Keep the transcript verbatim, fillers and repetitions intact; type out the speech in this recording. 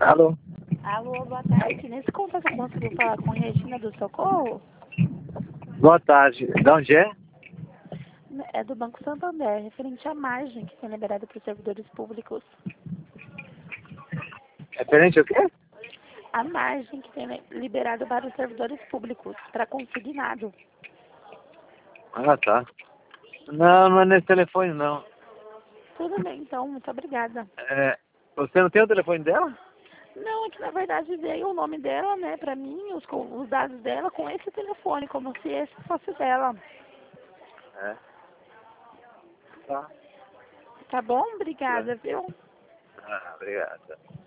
Alô? Alô, boa tarde. Nesse contato você conseguiu falar com Regina do Socorro? Boa tarde. De onde é? É do Banco Santander, referente à margem que foi liberada para os servidores públicos. Referente ao quê? A margem que tem liberado para os servidores públicos, para consignado. Ah, tá. Não, não é nesse telefone, não. Tudo bem, então. Muito obrigada. É, você não tem o telefone dela? Não, é que na verdade veio o nome dela, né, para mim, os, os dados dela com esse telefone, como se esse fosse dela. É. Tá. Tá bom? Obrigada, viu? Ah, obrigado.